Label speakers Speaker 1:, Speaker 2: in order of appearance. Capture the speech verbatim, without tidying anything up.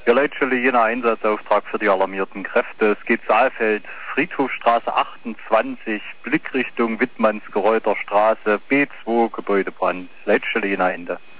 Speaker 1: Ja, Leitstelle Jena, Einsatzauftrag für die alarmierten Kräfte. Es geht Saalfeld, Friedhofstraße achtundzwanzig, Blickrichtung Wittmannsgeräuter Straße, B zwei, Gebäudebrand. Leitstelle Jena, Ende.